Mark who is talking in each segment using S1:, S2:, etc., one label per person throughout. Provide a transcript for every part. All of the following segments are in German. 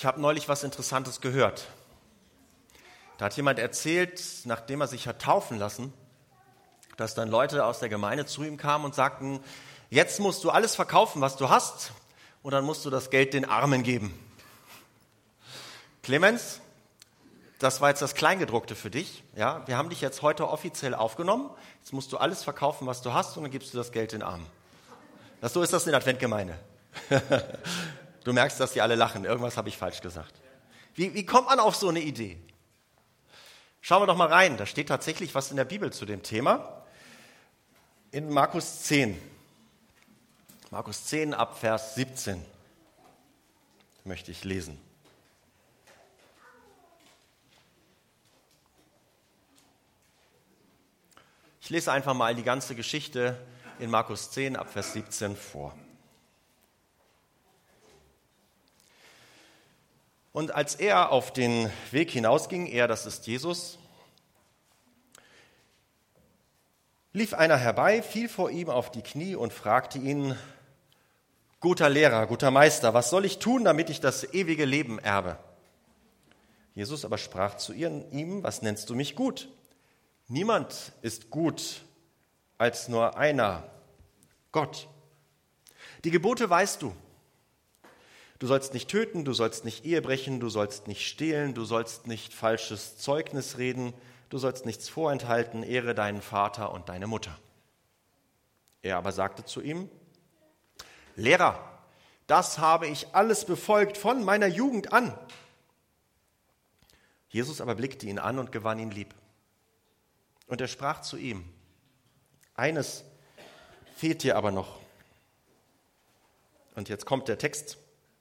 S1: Ich habe neulich was Interessantes gehört. Da hat jemand erzählt, nachdem er sich hat taufen lassen, dass dann Leute aus der Gemeinde zu ihm kamen und sagten, jetzt musst du alles verkaufen, was du hast, und dann musst du das Geld den Armen geben. Clemens, das war jetzt das Kleingedruckte für dich. Ja, wir haben dich jetzt heute offiziell aufgenommen. Jetzt musst du alles verkaufen, was du hast, und dann gibst du das Geld den Armen. So ist das in der Adventgemeinde. Du merkst, dass die alle lachen. Irgendwas habe ich falsch gesagt. Wie kommt man auf so eine Idee? Schauen wir doch mal rein. Da steht tatsächlich was in der Bibel zu dem Thema. In Markus 10. Markus 10 ab Vers 17 möchte ich lesen. Ich lese einfach mal die ganze Geschichte in Markus 10 ab Vers 17 vor. Und als er auf den Weg hinausging, er, das ist Jesus, lief einer herbei, fiel vor ihm auf die Knie und fragte ihn, guter Lehrer, guter Meister, was soll ich tun, damit ich das ewige Leben erbe? Jesus aber sprach zu ihm, was nennst du mich gut? Niemand ist gut als nur einer, Gott. Die Gebote weißt du. Du sollst nicht töten, du sollst nicht Ehe brechen, du sollst nicht stehlen, du sollst nicht falsches Zeugnis reden, du sollst nichts vorenthalten, ehre deinen Vater und deine Mutter. Er aber sagte zu ihm, Lehrer, das habe ich alles befolgt von meiner Jugend an. Jesus aber blickte ihn an und gewann ihn lieb. Und er sprach zu ihm, eines fehlt dir aber noch. Und jetzt kommt der Text.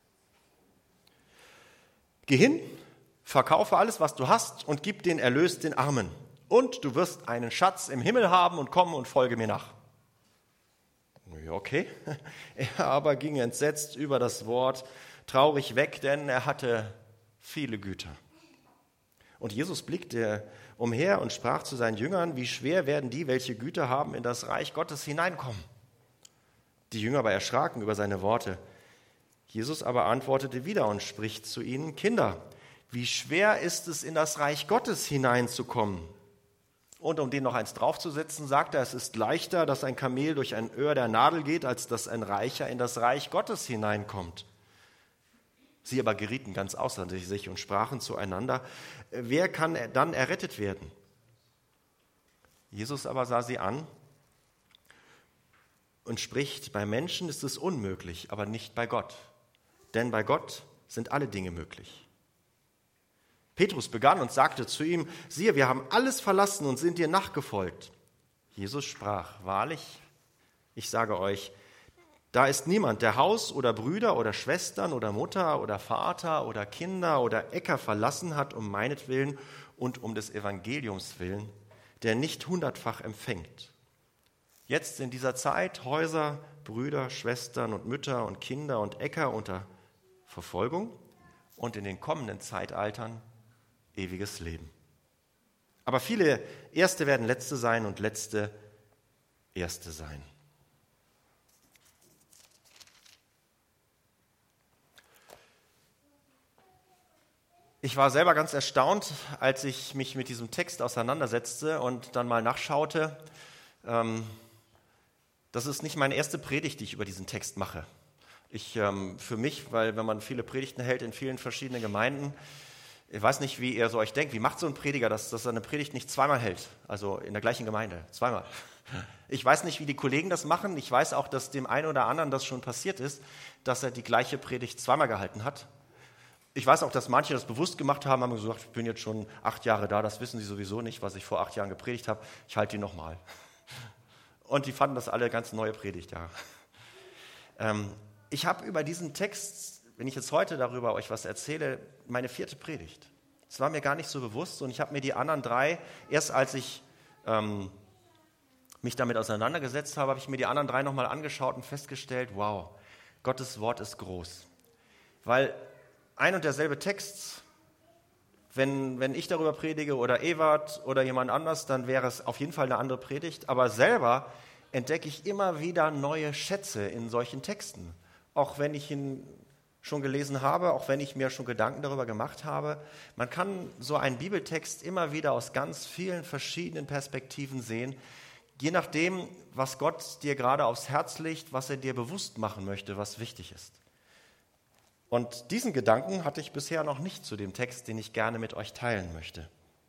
S1: Geh hin, verkaufe alles, was du hast, und gib den Erlös den Armen. Und du wirst einen Schatz im Himmel haben und komm und folge mir nach. Ja, okay. Er aber ging entsetzt über das Wort, traurig weg, denn er hatte viele Güter. Und Jesus blickte umher und sprach zu seinen Jüngern, wie schwer werden die, welche Güter haben, in das Reich Gottes hineinkommen. Die Jünger aber erschraken über seine Worte. Jesus aber antwortete wieder und spricht zu ihnen, Kinder, wie schwer ist es, in das Reich Gottes hineinzukommen? Und um den noch eins draufzusetzen, sagt er, es ist leichter, dass ein Kamel durch ein Öhr der Nadel geht, als dass ein Reicher in das Reich Gottes hineinkommt. Sie aber gerieten ganz außer sich und sprachen zueinander, wer kann dann errettet werden? Jesus aber sah sie an und spricht, bei Menschen ist es unmöglich, aber nicht bei Gott. Denn bei Gott sind alle Dinge möglich. Petrus begann und sagte zu ihm, siehe, wir haben alles verlassen und sind dir nachgefolgt. Jesus sprach, wahrlich, ich sage euch, da ist niemand, der Haus oder Brüder oder Schwestern oder Mutter oder Vater oder Kinder oder Äcker verlassen hat um meinetwillen und um des Evangeliums willen, der nicht 100-fach empfängt. Jetzt in dieser Zeit Häuser, Brüder, Schwestern und Mütter und Kinder und Äcker unter Verfolgung und in den kommenden Zeitaltern ewiges Leben. Aber viele Erste werden Letzte sein und Letzte Erste sein. Ich war selber ganz erstaunt, als ich mich mit diesem Text auseinandersetzte und dann mal nachschaute. Das ist nicht meine erste Predigt, die ich über diesen Text mache. Für mich, weil wenn man viele Predigten hält in vielen verschiedenen Gemeinden, ich weiß nicht, wie ihr so euch denkt, wie macht so ein Prediger, dass er eine Predigt nicht zweimal hält, also in der gleichen Gemeinde, zweimal. Ich weiß nicht, wie die Kollegen das machen. Ich weiß auch, dass dem einen oder anderen das schon passiert ist, dass er die gleiche Predigt zweimal gehalten hat. Ich weiß auch, dass manche das bewusst gemacht haben gesagt, ich bin jetzt schon 8 Jahre da, das wissen sie sowieso nicht, was ich vor 8 Jahren gepredigt habe, ich halte die nochmal. Und die fanden das alle ganz neue Predigt, ja. Ich habe über diesen Text, wenn ich jetzt heute darüber euch was erzähle, meine 4. Predigt. Das war mir gar nicht so bewusst und ich habe mir die anderen 3, erst als ich mich damit auseinandergesetzt habe, habe ich mir die anderen 3 nochmal angeschaut und festgestellt, wow, Gottes Wort ist groß. Weil ein und derselbe Text, wenn ich darüber predige oder Ewart oder jemand anders, dann wäre es auf jeden Fall eine andere Predigt. Aber selber entdecke ich immer wieder neue Schätze in solchen Texten. Auch wenn ich ihn schon gelesen habe, auch wenn ich mir schon Gedanken darüber gemacht habe. Man kann so einen Bibeltext immer wieder aus ganz vielen verschiedenen Perspektiven sehen, je nachdem, was Gott dir gerade aufs Herz legt, was er dir bewusst machen möchte, was wichtig ist. Und diesen Gedanken hatte ich bisher noch nicht zu dem Text, den ich gerne mit euch teilen möchte.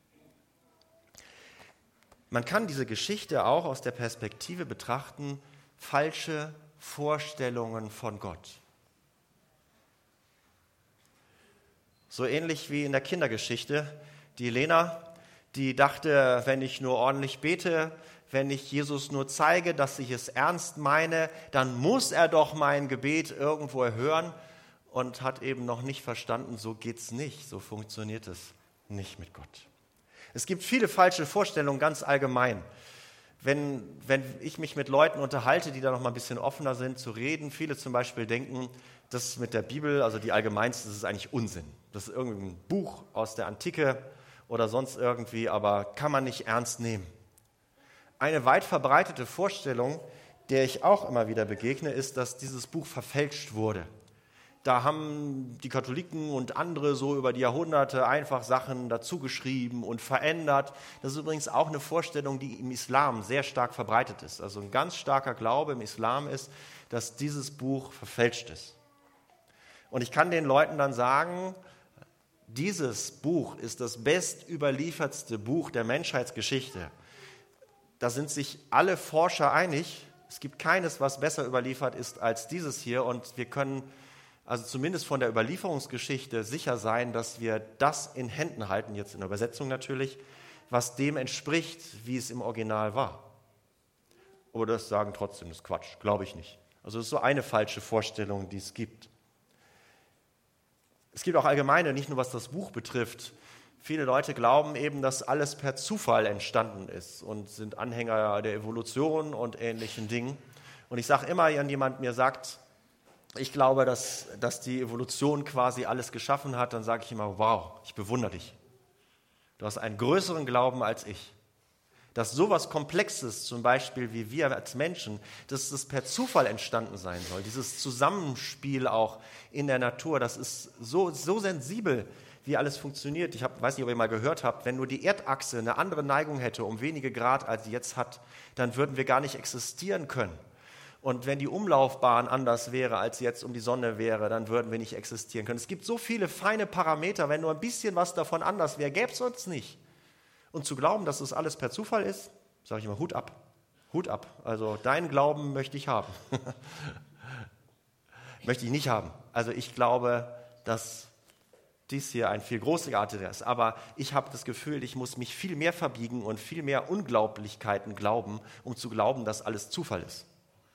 S1: Man kann diese Geschichte auch aus der Perspektive betrachten, falsche Vorstellungen von Gott. So ähnlich wie in der Kindergeschichte. Die Lena, die dachte, wenn ich nur ordentlich bete, wenn ich Jesus nur zeige, dass ich es ernst meine, dann muss er doch mein Gebet irgendwo erhören, und hat eben noch nicht verstanden, so geht's nicht, so funktioniert es nicht mit Gott. Es gibt viele falsche Vorstellungen ganz allgemein. Wenn ich mich mit Leuten unterhalte, die da noch mal ein bisschen offener sind zu reden, viele zum Beispiel denken, das mit der Bibel, also die allgemeinste, das ist eigentlich Unsinn. Das ist irgendwie ein Buch aus der Antike oder sonst irgendwie, aber kann man nicht ernst nehmen. Eine weit verbreitete Vorstellung, der ich auch immer wieder begegne, ist, dass dieses Buch verfälscht wurde. Da haben die Katholiken und andere so über die Jahrhunderte einfach Sachen dazugeschrieben und verändert. Das ist übrigens auch eine Vorstellung, die im Islam sehr stark verbreitet ist. Also ein ganz starker Glaube im Islam ist, dass dieses Buch verfälscht ist. Und ich kann den Leuten dann sagen, dieses Buch ist das bestüberliefertste Buch der Menschheitsgeschichte. Da sind sich alle Forscher einig. Es gibt keines, was besser überliefert ist als dieses hier. Und wir können also zumindest von der Überlieferungsgeschichte sicher sein, dass wir das in Händen halten, jetzt in der Übersetzung natürlich, was dem entspricht, wie es im Original war. Aber das sagen trotzdem, das ist Quatsch, glaube ich nicht. Also das ist so eine falsche Vorstellung, die es gibt. Es gibt auch allgemeine, nicht nur was das Buch betrifft. Viele Leute glauben eben, dass alles per Zufall entstanden ist und sind Anhänger der Evolution und ähnlichen Dingen. Und ich sage immer, wenn jemand mir sagt, ich glaube, dass die Evolution quasi alles geschaffen hat, dann sage ich immer, wow, ich bewundere dich. Du hast einen größeren Glauben als ich. Dass sowas Komplexes, zum Beispiel wie wir als Menschen, dass das per Zufall entstanden sein soll. Dieses Zusammenspiel auch in der Natur, das ist so sensibel, wie alles funktioniert. Ich weiß nicht, ob ihr mal gehört habt, wenn nur die Erdachse eine andere Neigung hätte, um wenige Grad, als sie jetzt hat, dann würden wir gar nicht existieren können. Und wenn die Umlaufbahn anders wäre, als sie jetzt um die Sonne wäre, dann würden wir nicht existieren können. Es gibt so viele feine Parameter, wenn nur ein bisschen was davon anders wäre, gäbe es uns nicht. Und zu glauben, dass das alles per Zufall ist, sage ich immer, Hut ab. Hut ab. Also deinen Glauben möchte ich haben. Möchte ich nicht haben. Also ich glaube, dass dies hier ein viel großartiger ist. Aber ich habe das Gefühl, ich muss mich viel mehr verbiegen und viel mehr Unglaublichkeiten glauben, um zu glauben, dass alles Zufall ist.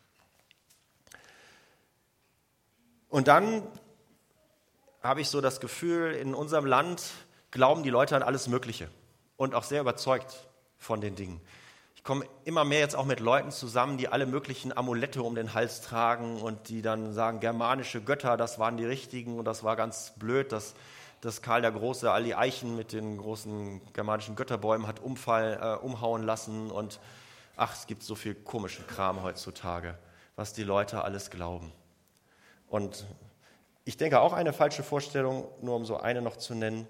S1: Und dann habe ich so das Gefühl, in unserem Land glauben die Leute an alles Mögliche und auch sehr überzeugt von den Dingen. Ich komme immer mehr jetzt auch mit Leuten zusammen, die alle möglichen Amulette um den Hals tragen und die dann sagen, germanische Götter, das waren die richtigen und das war ganz blöd, dass Karl der Große all die Eichen mit den großen germanischen Götterbäumen hat umhauen lassen und es gibt so viel komischen Kram heutzutage, was die Leute alles glauben. Und ich denke auch eine falsche Vorstellung, nur um so eine noch zu nennen,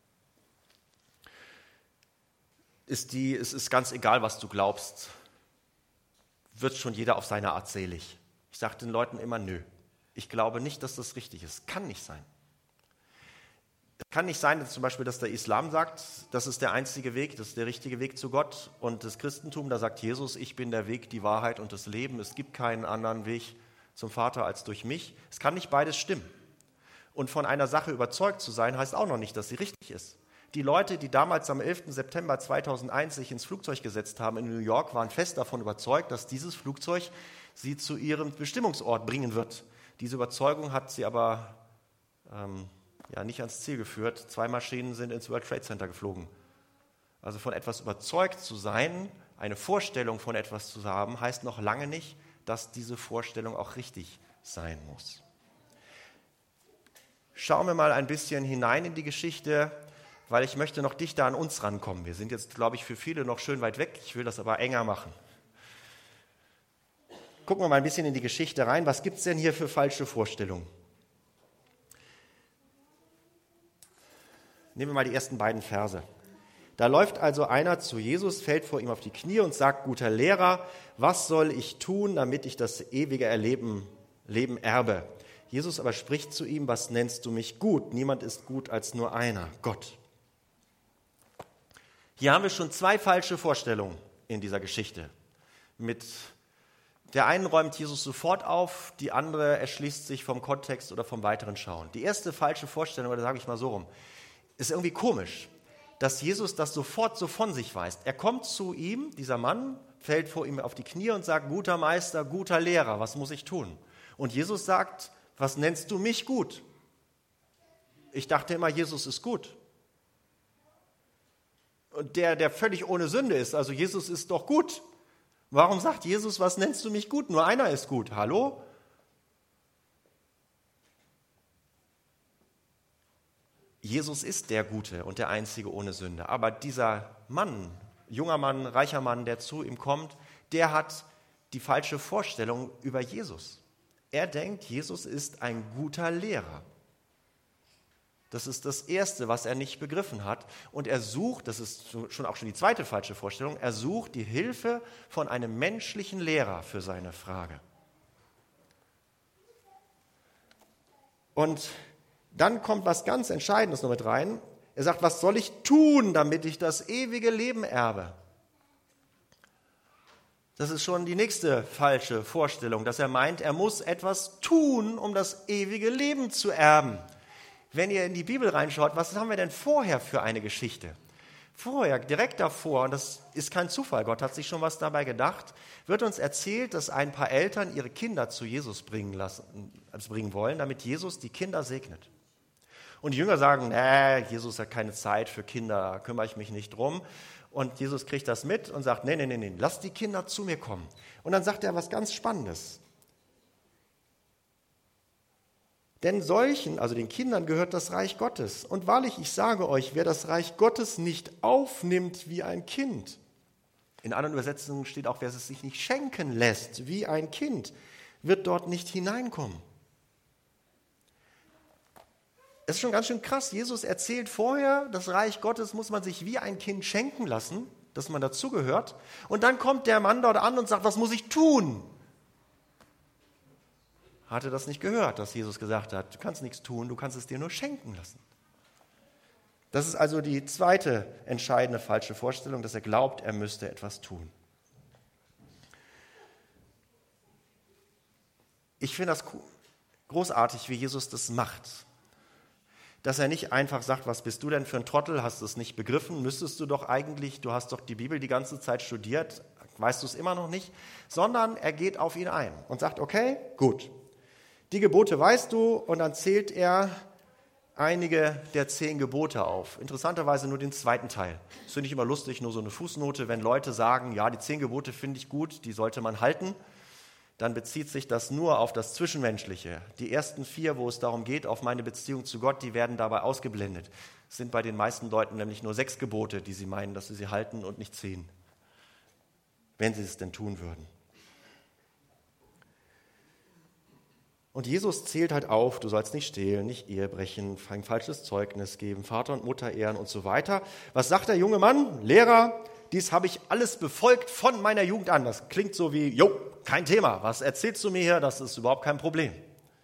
S1: ist es ist ganz egal, was du glaubst, wird schon jeder auf seine Art selig. Ich sage den Leuten immer, nö, ich glaube nicht, dass das richtig ist. Kann nicht sein. Es kann nicht sein, zum Beispiel, dass der Islam sagt, das ist der einzige Weg, das ist der richtige Weg zu Gott. Und das Christentum, da sagt Jesus, ich bin der Weg, die Wahrheit und das Leben. Es gibt keinen anderen Weg zum Vater als durch mich. Es kann nicht beides stimmen. Und von einer Sache überzeugt zu sein, heißt auch noch nicht, dass sie richtig ist. Die Leute, die damals am 11. September 2001 sich ins Flugzeug gesetzt haben in New York, waren fest davon überzeugt, dass dieses Flugzeug sie zu ihrem Bestimmungsort bringen wird. Diese Überzeugung hat sie aber nicht ans Ziel geführt. 2 Maschinen sind ins World Trade Center geflogen. Also von etwas überzeugt zu sein, eine Vorstellung von etwas zu haben, heißt noch lange nicht, dass diese Vorstellung auch richtig sein muss. Schauen wir mal ein bisschen hinein in die Geschichte, weil ich möchte noch dichter an uns rankommen. Wir sind jetzt, glaube ich, für viele noch schön weit weg. Ich will das aber enger machen. Gucken wir mal ein bisschen in die Geschichte rein. Was gibt es denn hier für falsche Vorstellungen? Nehmen wir mal die ersten beiden Verse. Da läuft also einer zu Jesus, fällt vor ihm auf die Knie und sagt, guter Lehrer, was soll ich tun, damit ich das ewige Leben erbe? Jesus aber spricht zu ihm, was nennst du mich gut? Niemand ist gut als nur einer, Gott. Hier haben wir schon zwei falsche Vorstellungen in dieser Geschichte. Mit der einen räumt Jesus sofort auf, die andere erschließt sich vom Kontext oder vom weiteren Schauen. Die erste falsche Vorstellung, oder sage ich mal so rum, ist irgendwie komisch, dass Jesus das sofort so von sich weist. Er kommt zu ihm, dieser Mann, fällt vor ihm auf die Knie und sagt, guter Meister, guter Lehrer, was muss ich tun? Und Jesus sagt, was nennst du mich gut? Ich dachte immer, Jesus ist gut. Und der völlig ohne Sünde ist, also Jesus ist doch gut. Warum sagt Jesus, was nennst du mich gut? Nur einer ist gut. Hallo? Jesus ist der Gute und der Einzige ohne Sünde. Aber dieser Mann, junger Mann, reicher Mann, der zu ihm kommt, der hat die falsche Vorstellung über Jesus. Er denkt, Jesus ist ein guter Lehrer. Das ist das Erste, was er nicht begriffen hat. Und er sucht, das ist schon die zweite falsche Vorstellung, er sucht die Hilfe von einem menschlichen Lehrer für seine Frage. Und dann kommt was ganz Entscheidendes noch mit rein. Er sagt, was soll ich tun, damit ich das ewige Leben erbe? Das ist schon die nächste falsche Vorstellung, dass er meint, er muss etwas tun, um das ewige Leben zu erben. Wenn ihr in die Bibel reinschaut, was haben wir denn vorher für eine Geschichte? Vorher, direkt davor, und das ist kein Zufall, Gott hat sich schon was dabei gedacht, wird uns erzählt, dass ein paar Eltern ihre Kinder zu Jesus bringen wollen, damit Jesus die Kinder segnet. Und die Jünger sagen, Jesus hat keine Zeit für Kinder, da kümmere ich mich nicht drum. Und Jesus kriegt das mit und sagt, nee, lass die Kinder zu mir kommen. Und dann sagt er was ganz Spannendes. Denn solchen, also den Kindern, gehört das Reich Gottes. Und wahrlich, ich sage euch, wer das Reich Gottes nicht aufnimmt wie ein Kind, in anderen Übersetzungen steht auch, wer es sich nicht schenken lässt wie ein Kind, wird dort nicht hineinkommen. Es ist schon ganz schön krass. Jesus erzählt vorher, das Reich Gottes muss man sich wie ein Kind schenken lassen, dass man dazugehört. Und dann kommt der Mann dort an und sagt, was muss ich tun? Hatte das nicht gehört, dass Jesus gesagt hat, du kannst nichts tun, du kannst es dir nur schenken lassen. Das ist also die zweite entscheidende falsche Vorstellung, dass er glaubt, er müsste etwas tun. Ich finde das großartig, wie Jesus das macht. Dass er nicht einfach sagt, was bist du denn für ein Trottel, hast du es nicht begriffen, müsstest du doch eigentlich, du hast doch die Bibel die ganze Zeit studiert, weißt du es immer noch nicht, sondern er geht auf ihn ein und sagt, okay, gut, die Gebote weißt du, und dann zählt er einige der 10 Gebote auf. Interessanterweise nur den zweiten Teil. Das finde ich immer lustig, nur so eine Fußnote, wenn Leute sagen, ja, die 10 Gebote finde ich gut, die sollte man halten. Dann bezieht sich das nur auf das Zwischenmenschliche. Die ersten 4, wo es darum geht, auf meine Beziehung zu Gott, die werden dabei ausgeblendet. Es sind bei den meisten Leuten nämlich nur 6 Gebote, die sie meinen, dass sie halten, und nicht 10. Wenn sie es denn tun würden. Und Jesus zählt halt auf, du sollst nicht stehlen, nicht Ehe brechen, kein falsches Zeugnis geben, Vater und Mutter ehren und so weiter. Was sagt der junge Mann? Lehrer, dies habe ich alles befolgt von meiner Jugend an. Das klingt so wie, kein Thema, was erzählst du mir hier? Das ist überhaupt kein Problem.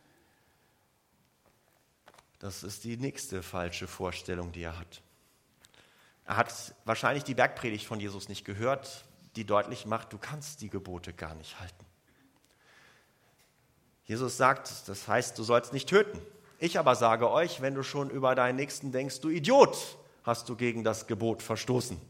S1: Das ist die nächste falsche Vorstellung, die er hat. Er hat wahrscheinlich die Bergpredigt von Jesus nicht gehört, die deutlich macht, du kannst die Gebote gar nicht halten. Jesus sagt, das heißt, du sollst nicht töten. Ich aber sage euch, wenn du schon über deinen Nächsten denkst, du Idiot, hast du gegen das Gebot verstoßen.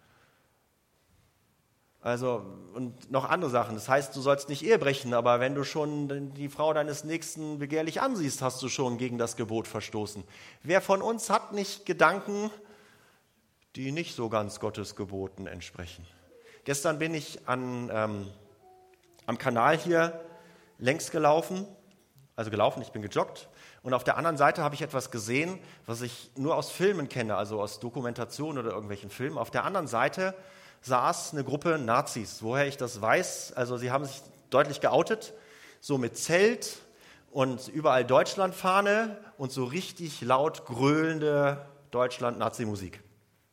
S1: Also, und noch andere Sachen. Das heißt, du sollst nicht Ehe brechen, aber wenn du schon die Frau deines Nächsten begehrlich ansiehst, hast du schon gegen das Gebot verstoßen. Wer von uns hat nicht Gedanken, die nicht so ganz Gottes Geboten entsprechen? Gestern bin ich am Kanal hier längs gelaufen, ich bin gejoggt, und auf der anderen Seite habe ich etwas gesehen, was ich nur aus Filmen kenne, also aus Dokumentationen oder irgendwelchen Filmen. Auf der anderen Seite saß eine Gruppe Nazis. Woher ich das weiß, also sie haben sich deutlich geoutet, so mit Zelt und überall Deutschlandfahne und so richtig laut gröhlende Deutschland, Nazi-Musik.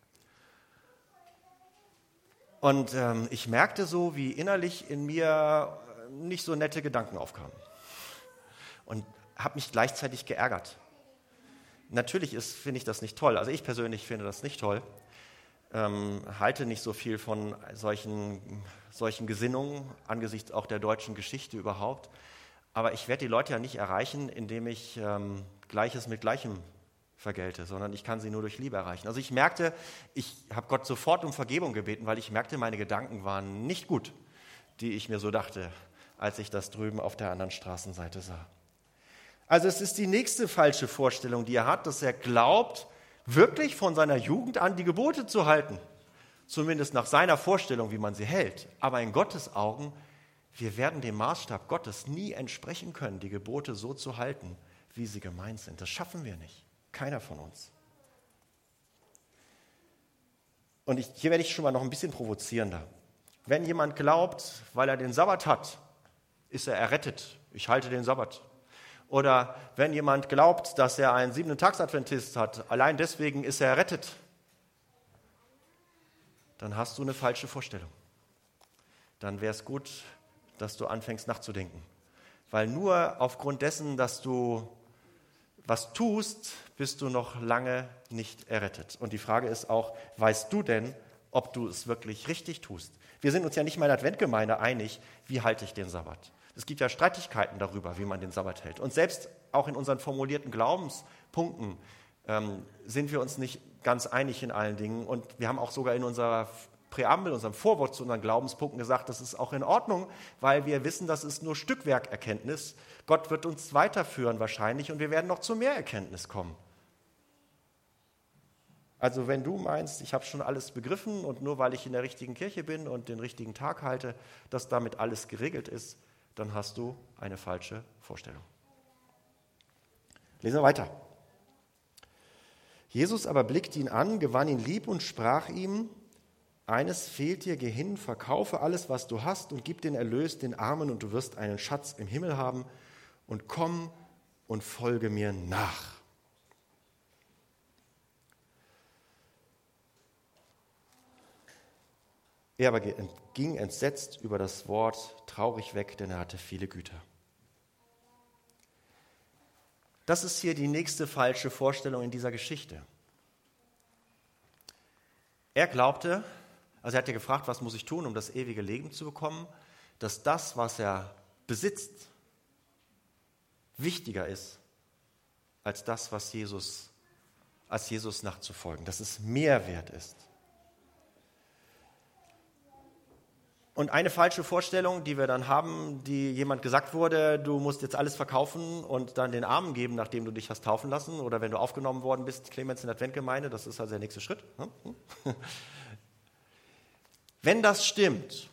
S1: Und ich merkte so, wie innerlich in mir nicht so nette Gedanken aufkamen. Und habe mich gleichzeitig geärgert. Natürlich finde ich das nicht toll. Also ich persönlich finde das nicht toll. Halte nicht so viel von solchen Gesinnungen angesichts auch der deutschen Geschichte überhaupt. Aber ich werde die Leute ja nicht erreichen, indem ich Gleiches mit Gleichem vergelte, sondern ich kann sie nur durch Liebe erreichen. Also ich merkte, ich habe Gott sofort um Vergebung gebeten, weil ich merkte, meine Gedanken waren nicht gut, die ich mir so dachte, als ich das drüben auf der anderen Straßenseite sah. Also es ist die nächste falsche Vorstellung, die er hat, dass er glaubt, wirklich von seiner Jugend an die Gebote zu halten. Zumindest nach seiner Vorstellung, wie man sie hält. Aber in Gottes Augen, wir werden dem Maßstab Gottes nie entsprechen können, die Gebote so zu halten, wie sie gemeint sind. Das schaffen wir nicht. Keiner von uns. Und hier werde ich schon mal noch ein bisschen provozierender. Wenn jemand glaubt, weil er den Sabbat hat, ist er errettet. Ich halte den Sabbat. Oder wenn jemand glaubt, dass er einen 7-Tags-Adventist hat, allein deswegen ist er errettet, dann hast du eine falsche Vorstellung. Dann wäre es gut, dass du anfängst nachzudenken. Weil nur aufgrund dessen, dass du was tust, bist du noch lange nicht errettet. Und die Frage ist auch, weißt du denn, ob du es wirklich richtig tust? Wir sind uns ja nicht mal in der Adventgemeinde einig, wie halte ich den Sabbat? Es gibt ja Streitigkeiten darüber, wie man den Sabbat hält. Und selbst auch in unseren formulierten Glaubenspunkten sind wir uns nicht ganz einig in allen Dingen. Und wir haben auch sogar in unserer Präambel, unserem Vorwort zu unseren Glaubenspunkten gesagt, das ist auch in Ordnung, weil wir wissen, das ist nur Stückwerkerkenntnis. Gott wird uns weiterführen wahrscheinlich und wir werden noch zu mehr Erkenntnis kommen. Also wenn du meinst, ich habe schon alles begriffen und nur weil ich in der richtigen Kirche bin und den richtigen Tag halte, dass damit alles geregelt ist, dann hast du eine falsche Vorstellung. Lesen wir weiter. Jesus aber blickte ihn an, gewann ihn lieb und sprach ihm: Eines fehlt dir, geh hin, verkaufe alles, was du hast und gib den Erlös den Armen und du wirst einen Schatz im Himmel haben und komm und folge mir nach. Er aber ging entsetzt über das Wort traurig weg, denn er hatte viele Güter. Das ist hier die nächste falsche Vorstellung in dieser Geschichte. Er glaubte, also er hat ja gefragt, was muss ich tun, um das ewige Leben zu bekommen, dass das, was er besitzt, wichtiger ist als das, was Jesus nachzufolgen, dass es mehr wert ist. Und eine falsche Vorstellung, die wir dann haben, die jemand gesagt wurde, du musst jetzt alles verkaufen und dann den Armen geben, nachdem du dich hast taufen lassen, oder wenn du aufgenommen worden bist, Clemens in der Adventgemeinde, das ist also der nächste Schritt. Wenn das stimmt,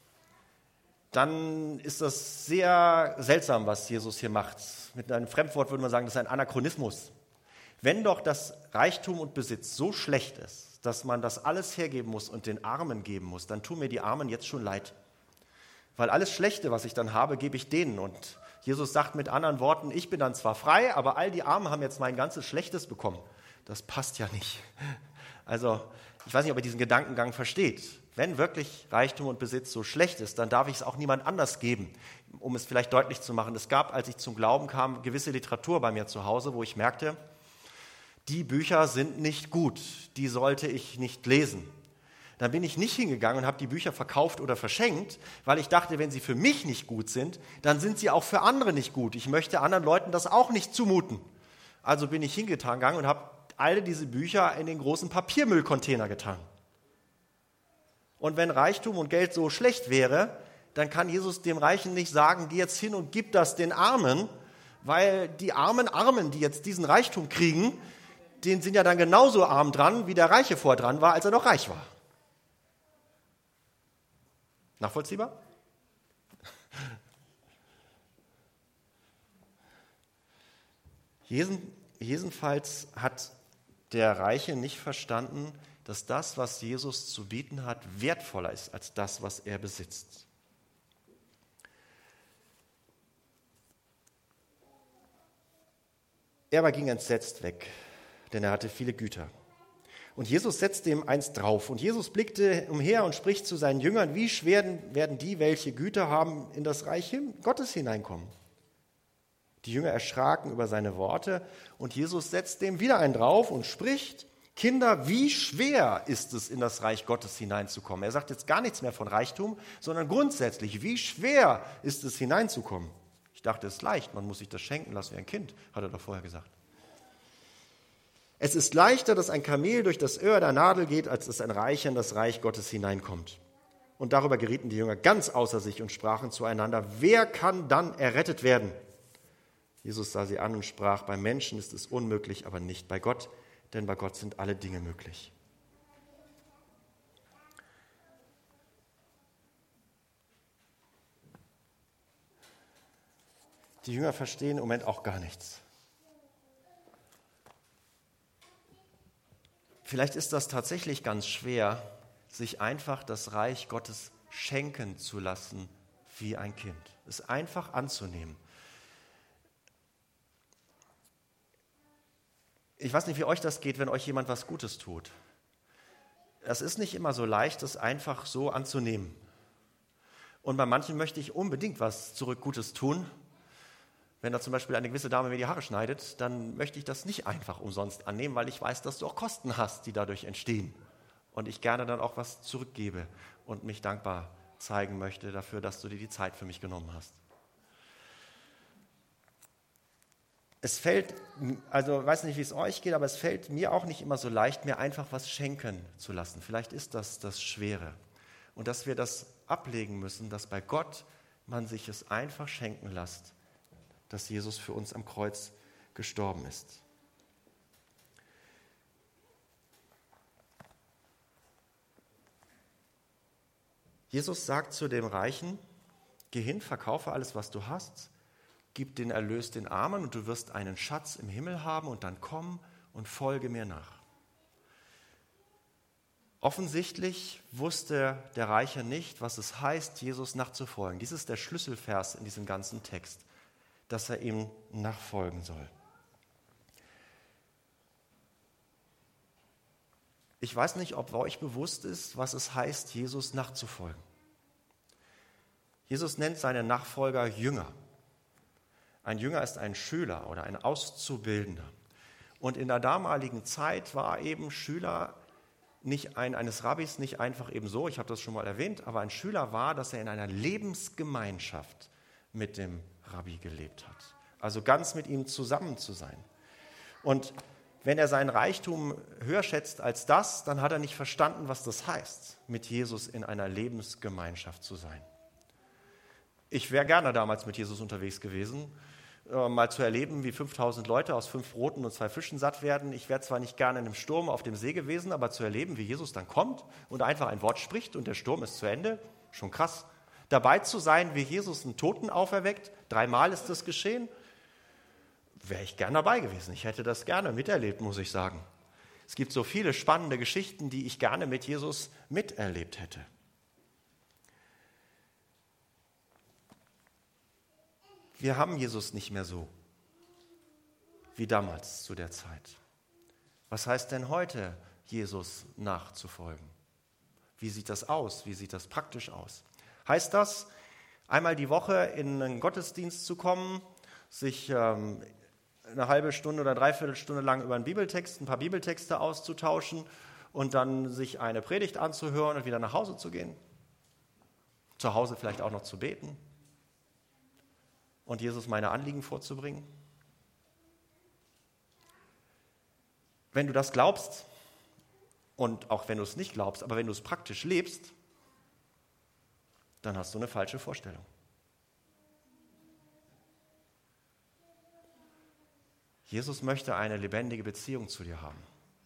S1: dann ist das sehr seltsam, was Jesus hier macht. Mit einem Fremdwort würde man sagen, das ist ein Anachronismus. Wenn doch das Reichtum und Besitz so schlecht ist, dass man das alles hergeben muss und den Armen geben muss, dann tun mir die Armen jetzt schon leid. Weil alles Schlechte, was ich dann habe, gebe ich denen. Und Jesus sagt mit anderen Worten, ich bin dann zwar frei, aber all die Armen haben jetzt mein ganzes Schlechtes bekommen. Das passt ja nicht. Also, ich weiß nicht, ob ihr diesen Gedankengang versteht. Wenn wirklich Reichtum und Besitz so schlecht ist, dann darf ich es auch niemand anders geben. Um es vielleicht deutlich zu machen, es gab, als ich zum Glauben kam, gewisse Literatur bei mir zu Hause, wo ich merkte, die Bücher sind nicht gut, die sollte ich nicht lesen. Dann bin ich nicht hingegangen und habe die Bücher verkauft oder verschenkt, weil ich dachte, wenn sie für mich nicht gut sind, dann sind sie auch für andere nicht gut. Ich möchte anderen Leuten das auch nicht zumuten. Also bin ich hingegangen und habe alle diese Bücher in den großen Papiermüllcontainer getan. Und wenn Reichtum und Geld so schlecht wäre, dann kann Jesus dem Reichen nicht sagen, geh jetzt hin und gib das den Armen, weil die Armen, die jetzt diesen Reichtum kriegen, denen sind ja dann genauso arm dran, wie der Reiche vor dran war, als er noch reich war. Nachvollziehbar? Jedenfalls hat der Reiche nicht verstanden, dass das, was Jesus zu bieten hat, wertvoller ist als das, was er besitzt. Er aber ging entsetzt weg, denn er hatte viele Güter. Und Jesus setzte ihm eins drauf. Und Jesus blickte umher und spricht zu seinen Jüngern, wie schwer werden die, welche Güter haben, in das Reich Gottes hineinkommen. Die Jünger erschraken über seine Worte und Jesus setzt dem wieder einen drauf und spricht, Kinder, wie schwer ist es, in das Reich Gottes hineinzukommen? Er sagt jetzt gar nichts mehr von Reichtum, sondern grundsätzlich, wie schwer ist es hineinzukommen? Ich dachte, es ist leicht, man muss sich das schenken lassen wie ein Kind, hat er doch vorher gesagt. Es ist leichter, dass ein Kamel durch das Öhr der Nadel geht, als dass ein Reicher in das Reich Gottes hineinkommt. Und darüber gerieten die Jünger ganz außer sich und sprachen zueinander, wer kann dann errettet werden? Jesus sah sie an und sprach, beim Menschen ist es unmöglich, aber nicht bei Gott, denn bei Gott sind alle Dinge möglich. Die Jünger verstehen im Moment auch gar nichts. Vielleicht ist das tatsächlich ganz schwer, sich einfach das Reich Gottes schenken zu lassen wie ein Kind. Es einfach anzunehmen. Ich weiß nicht, wie euch das geht, wenn euch jemand was Gutes tut. Es ist nicht immer so leicht, das einfach so anzunehmen. Und bei manchen möchte ich unbedingt was zurück Gutes tun. Wenn da zum Beispiel eine gewisse Dame mir die Haare schneidet, dann möchte ich das nicht einfach umsonst annehmen, weil ich weiß, dass du auch Kosten hast, die dadurch entstehen. Und ich gerne dann auch was zurückgebe und mich dankbar zeigen möchte dafür, dass du dir die Zeit für mich genommen hast. Es fällt, also ich weiß nicht, wie es euch geht, aber es fällt mir auch nicht immer so leicht, mir einfach was schenken zu lassen. Vielleicht ist das Schwere. Und dass wir das ablegen müssen, dass bei Gott man sich es einfach schenken lässt, dass Jesus für uns am Kreuz gestorben ist. Jesus sagt zu dem Reichen, geh hin, verkaufe alles, was du hast, gib den Erlös den Armen und du wirst einen Schatz im Himmel haben und dann komm und folge mir nach. Offensichtlich wusste der Reiche nicht, was es heißt, Jesus nachzufolgen. Dies ist der Schlüsselvers in diesem ganzen Text, dass er ihm nachfolgen soll. Ich weiß nicht, ob euch bewusst ist, was es heißt, Jesus nachzufolgen. Jesus nennt seine Nachfolger Jünger. Ein Jünger ist ein Schüler oder ein Auszubildender. Und in der damaligen Zeit war eben Schüler eines Rabbis nicht einfach eben so, ich habe das schon mal erwähnt, aber ein Schüler war, dass er in einer Lebensgemeinschaft mit dem Rabbi gelebt hat. Also ganz mit ihm zusammen zu sein. Und wenn er seinen Reichtum höher schätzt als das, dann hat er nicht verstanden, was das heißt, mit Jesus in einer Lebensgemeinschaft zu sein. Ich wäre gerne damals mit Jesus unterwegs gewesen, mal zu erleben, wie 5000 Leute aus 5 Broten und 2 Fischen satt werden. Ich wäre zwar nicht gerne in einem Sturm auf dem See gewesen, aber zu erleben, wie Jesus dann kommt und einfach ein Wort spricht und der Sturm ist zu Ende, schon krass. Dabei zu sein, wie Jesus einen Toten auferweckt, 3-mal ist das geschehen, wäre ich gern dabei gewesen. Ich hätte das gerne miterlebt, muss ich sagen. Es gibt so viele spannende Geschichten, die ich gerne mit Jesus miterlebt hätte. Wir haben Jesus nicht mehr so wie damals zu der Zeit. Was heißt denn heute, Jesus nachzufolgen? Wie sieht das aus? Wie sieht das praktisch aus? Heißt das, einmal die Woche in einen Gottesdienst zu kommen, sich eine halbe Stunde oder 3/4 Stunde lang über einen Bibeltext, ein paar Bibeltexte auszutauschen und dann sich eine Predigt anzuhören und wieder nach Hause zu gehen? Zu Hause vielleicht auch noch zu beten? Und Jesus meine Anliegen vorzubringen? Wenn du das glaubst, und auch wenn du es nicht glaubst, aber wenn du es praktisch lebst, dann hast du eine falsche Vorstellung. Jesus möchte eine lebendige Beziehung zu dir haben.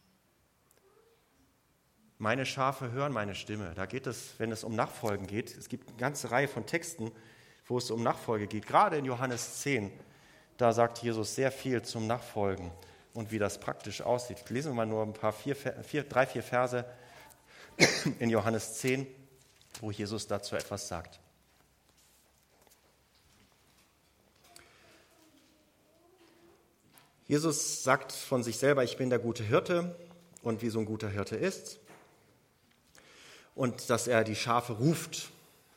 S1: Meine Schafe hören meine Stimme. Da geht es, wenn es um Nachfolgen geht, es gibt eine ganze Reihe von Texten, wo es um Nachfolge geht. Gerade in Johannes 10, da sagt Jesus sehr viel zum Nachfolgen und wie das praktisch aussieht. Lesen wir mal nur ein paar 3-4 Verse in Johannes 10, wo Jesus dazu etwas sagt. Jesus sagt von sich selber, ich bin der gute Hirte und wie so ein guter Hirte ist. Und dass er die Schafe ruft.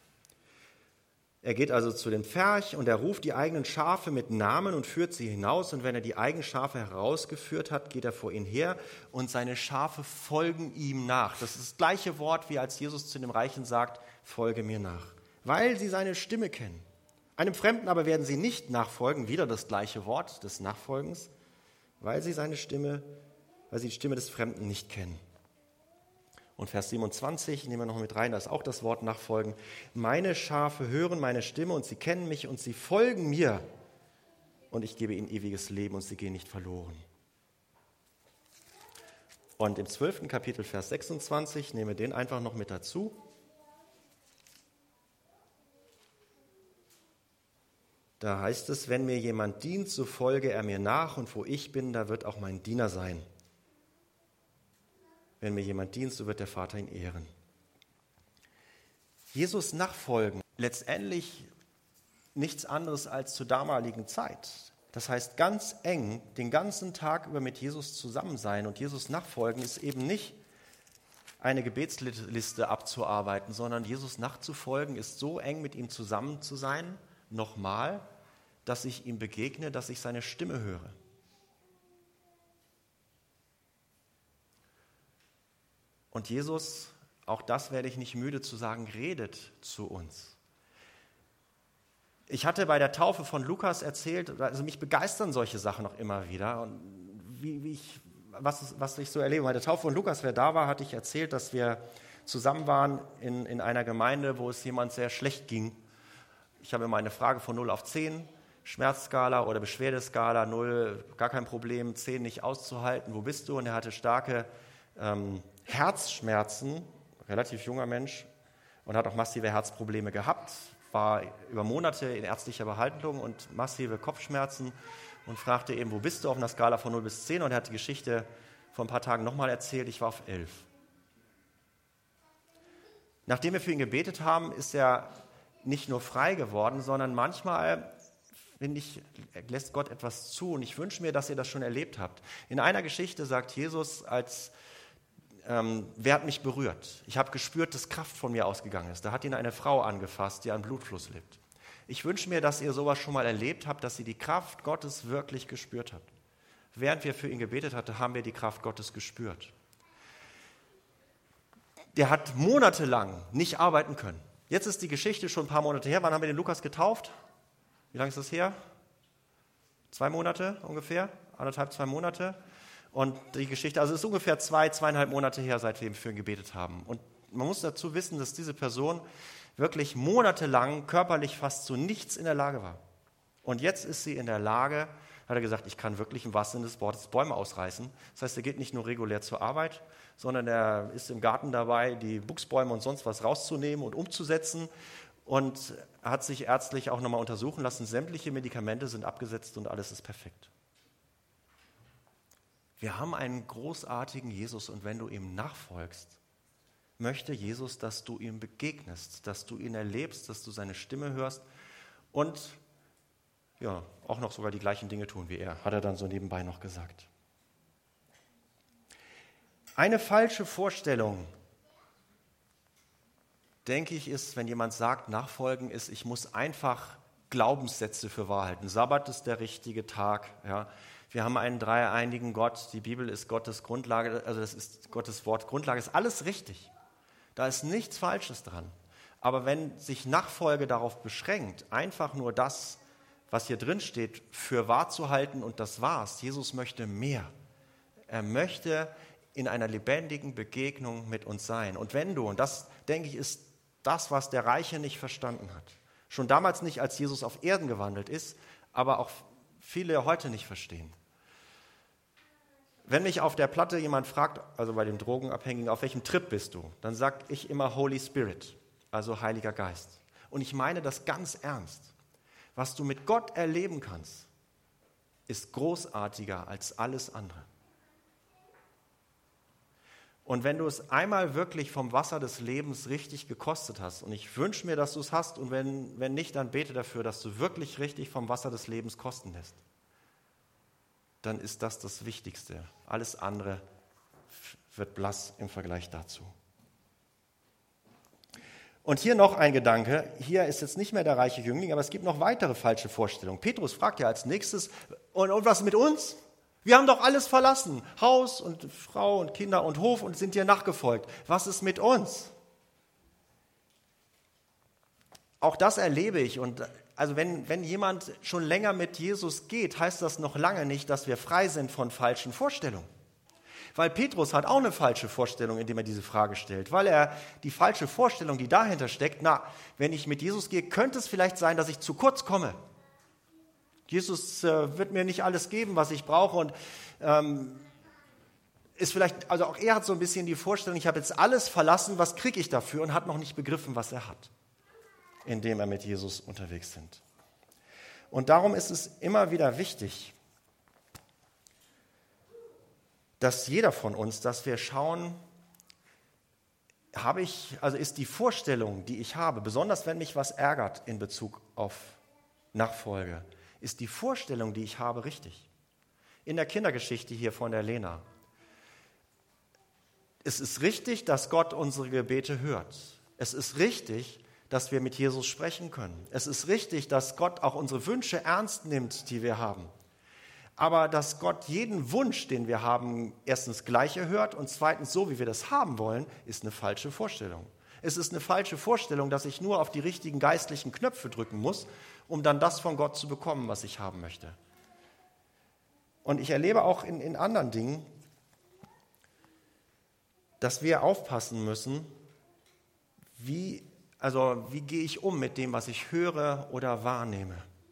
S1: Er geht also zu dem Pferch und er ruft die eigenen Schafe mit Namen und führt sie hinaus. Und wenn er die eigenen Schafe herausgeführt hat, geht er vor ihnen her und seine Schafe folgen ihm nach. Das ist das gleiche Wort, wie als Jesus zu dem Reichen sagt, folge mir nach. Weil sie seine Stimme kennen. Einem Fremden aber werden sie nicht nachfolgen, wieder das gleiche Wort des Nachfolgens, weil sie die Stimme des Fremden nicht kennen. Und Vers 27, nehmen wir noch mit rein, da ist auch das Wort nachfolgen. Meine Schafe hören meine Stimme und sie kennen mich und sie folgen mir. Und ich gebe ihnen ewiges Leben und sie gehen nicht verloren. Und im 12. Kapitel, Vers 26, nehmen wir den einfach noch mit dazu. Da heißt es, wenn mir jemand dient, so folge er mir nach und wo ich bin, da wird auch mein Diener sein. Wenn mir jemand dient, so wird der Vater ihn ehren. Jesus nachfolgen, letztendlich nichts anderes als zur damaligen Zeit. Das heißt, ganz eng den ganzen Tag über mit Jesus zusammen sein und Jesus nachfolgen ist eben nicht eine Gebetsliste abzuarbeiten, sondern Jesus nachzufolgen ist so eng mit ihm zusammen zu sein, nochmal, dass ich ihm begegne, dass ich seine Stimme höre. Und Jesus, auch das werde ich nicht müde zu sagen, redet zu uns. Ich hatte bei der Taufe von Lukas erzählt, also mich begeistern solche Sachen noch immer wieder. Und was ich so erlebe. Bei der Taufe von Lukas, wer da war, hatte ich erzählt, dass wir zusammen waren in einer Gemeinde, wo es jemand sehr schlecht ging. Ich habe immer eine Frage von 0 auf 10, Schmerzskala oder Beschwerdeskala, 0, gar kein Problem, 10 nicht auszuhalten, wo bist du? Und er hatte starke Herzschmerzen, relativ junger Mensch, und hat auch massive Herzprobleme gehabt, war über Monate in ärztlicher Behandlung und massive Kopfschmerzen und fragte eben, wo bist du auf einer Skala von 0 bis 10? Und er hat die Geschichte vor ein paar Tagen nochmal erzählt, ich war auf 11. Nachdem wir für ihn gebetet haben, ist er nicht nur frei geworden, sondern manchmal, finde ich, lässt Gott etwas zu. Und ich wünsche mir, dass ihr das schon erlebt habt. In einer Geschichte sagt Jesus, wer hat mich berührt? Ich habe gespürt, dass Kraft von mir ausgegangen ist. Da hat ihn eine Frau angefasst, die an Blutfluss litt. Ich wünsche mir, dass ihr sowas schon mal erlebt habt, dass ihr die Kraft Gottes wirklich gespürt habt. Während wir für ihn gebetet hatten, haben wir die Kraft Gottes gespürt. Der hat monatelang nicht arbeiten können. Jetzt ist die Geschichte schon ein paar Monate her. Wann haben wir den Lukas getauft? Wie lange ist das her? 2 Monate ungefähr? 1,5, 2 Monate. Und die Geschichte, also es ist ungefähr 2,5 Monate her, seit wir für ihn gebetet haben. Und man muss dazu wissen, dass diese Person wirklich monatelang körperlich fast zu nichts in der Lage war. Und jetzt ist sie in der Lage, hat er gesagt, ich kann wirklich im wahrsten Sinne des Wortes Bäume ausreißen. Das heißt, er geht nicht nur regulär zur Arbeit, sondern er ist im Garten dabei, die Buchsbäume und sonst was rauszunehmen und umzusetzen und hat sich ärztlich auch nochmal untersuchen lassen. Sämtliche Medikamente sind abgesetzt und alles ist perfekt. Wir haben einen großartigen Jesus und wenn du ihm nachfolgst, möchte Jesus, dass du ihm begegnest, dass du ihn erlebst, dass du seine Stimme hörst und ja, auch noch sogar die gleichen Dinge tun wie er, hat er dann so nebenbei noch gesagt. Eine falsche Vorstellung, denke ich, ist, wenn jemand sagt, nachfolgen ist, ich muss einfach Glaubenssätze für wahr halten. Sabbat ist der richtige Tag, ja. Wir haben einen dreieinigen Gott, die Bibel ist Gottes Grundlage, also das ist Gottes Wort Grundlage, ist alles richtig. Da ist nichts Falsches dran. Aber wenn sich Nachfolge darauf beschränkt, einfach nur das, was hier drin steht, für wahr zu halten und das war's. Jesus möchte mehr. Er möchte in einer lebendigen Begegnung mit uns sein. Und wenn du, und das denke ich ist das, was der Reiche nicht verstanden hat, schon damals nicht, als Jesus auf Erden gewandelt ist, aber auch viele heute nicht verstehen. Wenn mich auf der Platte jemand fragt, also bei dem Drogenabhängigen, auf welchem Trip bist du, dann sage ich immer Holy Spirit, also Heiliger Geist. Und ich meine das ganz ernst. Was du mit Gott erleben kannst, ist großartiger als alles andere. Und wenn du es einmal wirklich vom Wasser des Lebens richtig gekostet hast, und ich wünsche mir, dass du es hast, und wenn nicht, dann bete dafür, dass du wirklich richtig vom Wasser des Lebens kosten lässt, dann ist das das Wichtigste. Alles andere wird blass im Vergleich dazu. Und hier noch ein Gedanke. Hier ist jetzt nicht mehr der reiche Jüngling, aber es gibt noch weitere falsche Vorstellungen. Petrus fragt ja als nächstes, und was mit uns? Wir haben doch alles verlassen. Haus und Frau und Kinder und Hof und sind dir nachgefolgt. Was ist mit uns? Auch das erlebe ich. Und also wenn jemand schon länger mit Jesus geht, heißt das noch lange nicht, dass wir frei sind von falschen Vorstellungen. Weil Petrus hat auch eine falsche Vorstellung, indem er diese Frage stellt. Weil er die falsche Vorstellung, die dahinter steckt, wenn ich mit Jesus gehe, könnte es vielleicht sein, dass ich zu kurz komme. Jesus wird mir nicht alles geben, was ich brauche. Und ist vielleicht, also auch er hat so ein bisschen die Vorstellung, ich habe jetzt alles verlassen, was kriege ich dafür? Und hat noch nicht begriffen, was er hat, indem er mit Jesus unterwegs sind. Und darum ist es immer wieder wichtig, dass jeder von uns, dass wir schauen, ist die Vorstellung, die ich habe, besonders wenn mich was ärgert in Bezug auf Nachfolge, ist die Vorstellung, die ich habe, richtig? In der Kindergeschichte hier von der Lena. Es ist richtig, dass Gott unsere Gebete hört. Es ist richtig, dass wir mit Jesus sprechen können. Es ist richtig, dass Gott auch unsere Wünsche ernst nimmt, die wir haben. Aber dass Gott jeden Wunsch, den wir haben, erstens gleich erhört und zweitens so, wie wir das haben wollen, ist eine falsche Vorstellung. Es ist eine falsche Vorstellung, dass ich nur auf die richtigen geistlichen Knöpfe drücken muss, um dann das von Gott zu bekommen, was ich haben möchte. Und ich erlebe auch in anderen Dingen, dass wir aufpassen müssen, wie gehe ich um mit dem, was ich höre oder wahrnehme.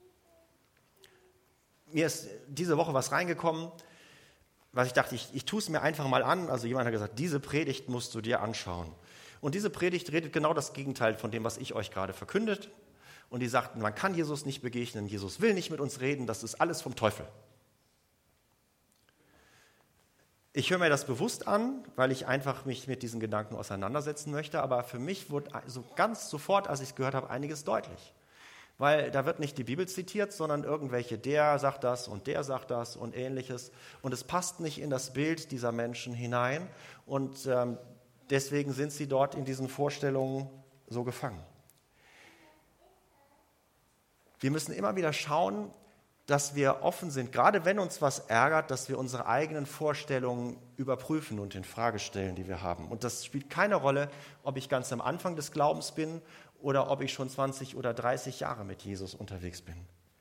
S1: Mir ist diese Woche was reingekommen, was ich dachte, ich tue es mir einfach mal an. Also jemand hat gesagt, diese Predigt musst du dir anschauen. Und diese Predigt redet genau das Gegenteil von dem, was ich euch gerade verkündet. Und die sagten, man kann Jesus nicht begegnen, Jesus will nicht mit uns reden, das ist alles vom Teufel. Ich höre mir das bewusst an, weil ich einfach mich mit diesen Gedanken auseinandersetzen möchte. Aber für mich wurde so ganz sofort, als ich es gehört habe, einiges deutlich. Weil da wird nicht die Bibel zitiert, sondern irgendwelche, der sagt das und Ähnliches. Und es passt nicht in das Bild dieser Menschen hinein. Und deswegen sind sie dort in diesen Vorstellungen so gefangen. Wir müssen immer wieder schauen, dass wir offen sind, gerade wenn uns was ärgert, dass wir unsere eigenen Vorstellungen überprüfen und in Frage stellen, die wir haben. Und das spielt keine Rolle, ob ich ganz am Anfang des Glaubens bin oder ob ich schon 20 oder 30 Jahre mit Jesus unterwegs bin.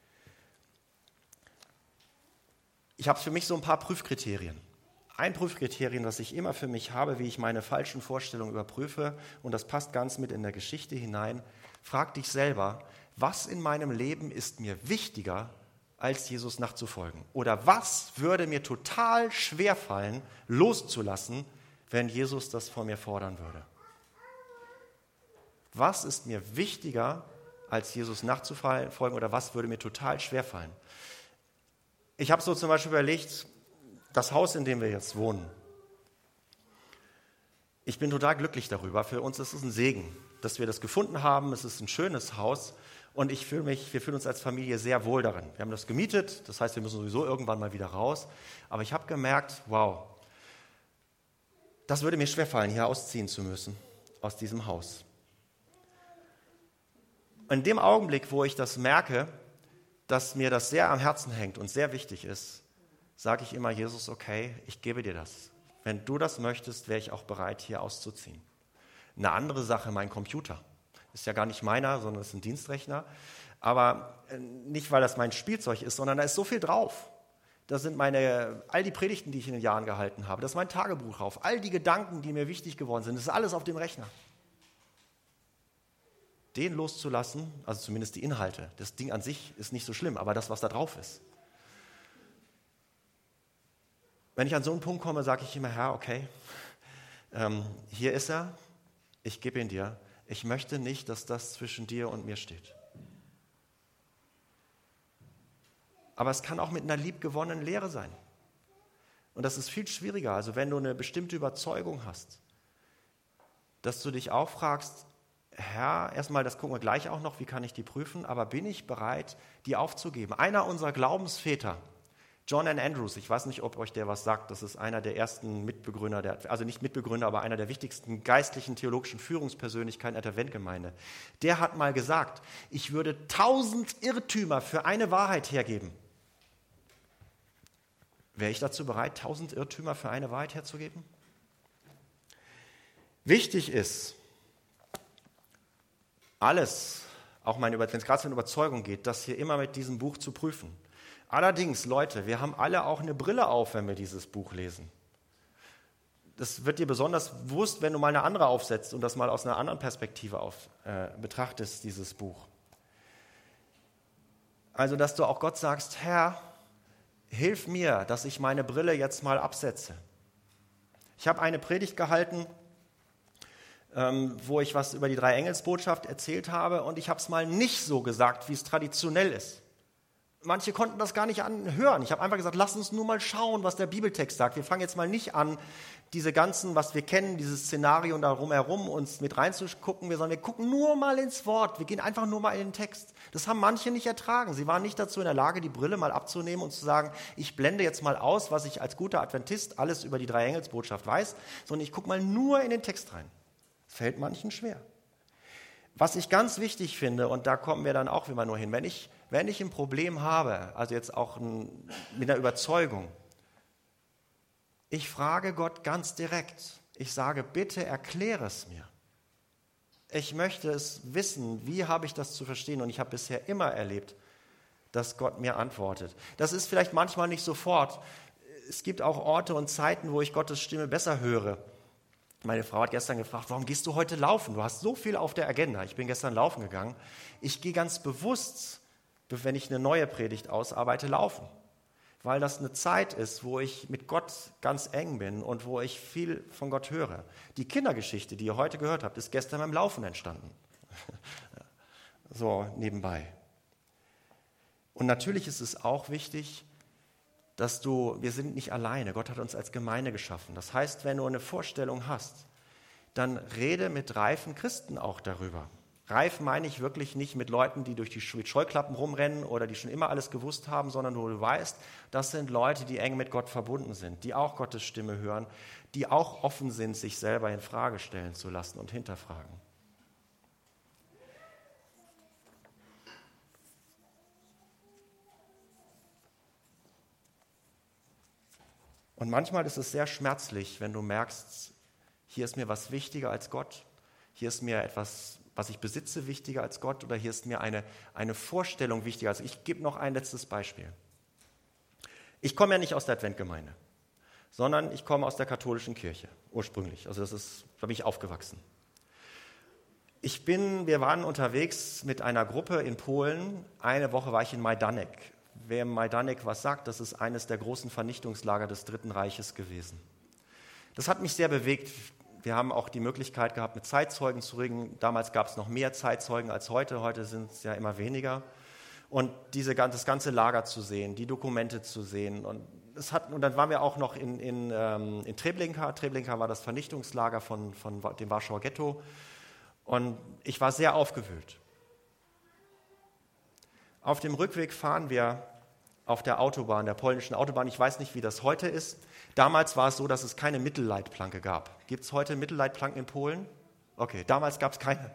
S1: Ich habe für mich so ein paar Prüfkriterien. Ein Prüfkriterien, das ich immer für mich habe, wie ich meine falschen Vorstellungen überprüfe, und das passt ganz mit in der Geschichte hinein. Frag dich selber, was in meinem Leben ist mir wichtiger, als Jesus nachzufolgen? Oder was würde mir total schwerfallen, loszulassen, wenn Jesus das von mir fordern würde? Was ist mir wichtiger, als Jesus nachzufolgen, oder was würde mir total schwerfallen? Ich habe so zum Beispiel überlegt, das Haus, in dem wir jetzt wohnen. Ich bin total glücklich darüber. Für uns ist es ein Segen, dass wir das gefunden haben. Es ist ein schönes Haus und wir fühlen uns als Familie sehr wohl darin. Wir haben das gemietet, das heißt, wir müssen sowieso irgendwann mal wieder raus. Aber ich habe gemerkt, wow, das würde mir schwerfallen, hier ausziehen zu müssen aus diesem Haus. In dem Augenblick, wo ich das merke, dass mir das sehr am Herzen hängt und sehr wichtig ist, sage ich immer, Jesus, okay, ich gebe dir das. Wenn du das möchtest, wäre ich auch bereit, hier auszuziehen. Eine andere Sache, mein Computer. Ist ja gar nicht meiner, sondern ist ein Dienstrechner. Aber nicht, weil das mein Spielzeug ist, sondern da ist so viel drauf. Da sind all die Predigten, die ich in den Jahren gehalten habe. Da ist mein Tagebuch drauf. All die Gedanken, die mir wichtig geworden sind. Das ist alles auf dem Rechner. Den loszulassen, also zumindest die Inhalte. Das Ding an sich ist nicht so schlimm, aber das, was da drauf ist. Wenn ich an so einen Punkt komme, sage ich immer, Herr, okay, hier ist er, ich gebe ihn dir. Ich möchte nicht, dass das zwischen dir und mir steht. Aber es kann auch mit einer liebgewonnenen Lehre sein. Und das ist viel schwieriger. Also wenn du eine bestimmte Überzeugung hast, dass du dich auch fragst, Herr, erstmal, das gucken wir gleich auch noch, wie kann ich die prüfen, aber bin ich bereit, die aufzugeben? Einer unserer Glaubensväter, John N. Andrews, ich weiß nicht, ob euch der was sagt, das ist einer der ersten Mitbegründer, also nicht Mitbegründer, aber einer der wichtigsten geistlichen, theologischen Führungspersönlichkeiten der Adventgemeinde. Der hat mal gesagt, ich würde 1000 Irrtümer für eine Wahrheit hergeben. Wäre ich dazu bereit, 1000 Irrtümer für eine Wahrheit herzugeben? Wichtig ist, alles, auch wenn es gerade um Überzeugung geht, das hier immer mit diesem Buch zu prüfen. Allerdings, Leute, wir haben alle auch eine Brille auf, wenn wir dieses Buch lesen. Das wird dir besonders bewusst, wenn du mal eine andere aufsetzt und das mal aus einer anderen Perspektive betrachtest, dieses Buch. Also, dass du auch Gott sagst, Herr, hilf mir, dass ich meine Brille jetzt mal absetze. Ich habe eine Predigt gehalten, wo ich was über die Drei-Engels-Botschaft erzählt habe und ich habe es mal nicht so gesagt, wie es traditionell ist. Manche konnten das gar nicht anhören. Ich habe einfach gesagt, lass uns nur mal schauen, was der Bibeltext sagt. Wir fangen jetzt mal nicht an, diese ganzen, was wir kennen, dieses Szenario da rumherum uns mit reinzugucken, sondern wir gucken nur mal ins Wort. Wir gehen einfach nur mal in den Text. Das haben manche nicht ertragen. Sie waren nicht dazu in der Lage, die Brille mal abzunehmen und zu sagen, ich blende jetzt mal aus, was ich als guter Adventist alles über die Drei-Engels-Botschaft weiß, sondern ich gucke mal nur in den Text rein. Das fällt manchen schwer. Was ich ganz wichtig finde, und da kommen wir dann auch immer nur hin, wenn ich ein Problem habe, also jetzt auch mit einer Überzeugung, ich frage Gott ganz direkt. Ich sage, bitte erkläre es mir. Ich möchte es wissen, wie habe ich das zu verstehen? Und ich habe bisher immer erlebt, dass Gott mir antwortet. Das ist vielleicht manchmal nicht sofort. Es gibt auch Orte und Zeiten, wo ich Gottes Stimme besser höre. Meine Frau hat gestern gefragt, warum gehst du heute laufen? Du hast so viel auf der Agenda. Ich bin gestern laufen gegangen. Ich gehe ganz bewusst, wenn ich eine neue Predigt ausarbeite, laufen. Weil das eine Zeit ist, wo ich mit Gott ganz eng bin und wo ich viel von Gott höre. Die Kindergeschichte, die ihr heute gehört habt, ist gestern beim Laufen entstanden. So nebenbei. Und natürlich ist es auch wichtig, wir sind nicht alleine. Gott hat uns als Gemeinde geschaffen. Das heißt, wenn du eine Vorstellung hast, dann rede mit reifen Christen auch darüber. Reif meine ich wirklich nicht mit Leuten, die mit Scheuklappen rumrennen oder die schon immer alles gewusst haben, sondern wo du weißt, das sind Leute, die eng mit Gott verbunden sind, die auch Gottes Stimme hören, die auch offen sind, sich selber in Frage stellen zu lassen und hinterfragen. Und manchmal ist es sehr schmerzlich, wenn du merkst, hier ist mir was wichtiger als Gott, hier ist mir etwas, was ich besitze, wichtiger als Gott oder hier ist mir eine Vorstellung wichtiger. Also ich gebe noch ein letztes Beispiel. Ich komme ja nicht aus der Adventgemeinde, sondern ich komme aus der katholischen Kirche, ursprünglich. Also da bin ich aufgewachsen. Wir waren unterwegs mit einer Gruppe in Polen. Eine Woche war ich in Majdanek. Wer Majdanek was sagt, das ist eines der großen Vernichtungslager des Dritten Reiches gewesen. Das hat mich sehr bewegt. Wir haben auch die Möglichkeit gehabt, mit Zeitzeugen zu reden. Damals gab es noch mehr Zeitzeugen als heute. Heute sind es ja immer weniger. Und das ganze Lager zu sehen, die Dokumente zu sehen. Und dann waren wir auch noch in Treblinka. Treblinka war das Vernichtungslager von dem Warschauer Ghetto. Und ich war sehr aufgewühlt. Auf dem Rückweg fahren wir auf der Autobahn, der polnischen Autobahn. Ich weiß nicht, wie das heute ist. Damals war es so, dass es keine Mittelleitplanke gab. Gibt es heute Mittelleitplanken in Polen? Okay, damals gab es keine.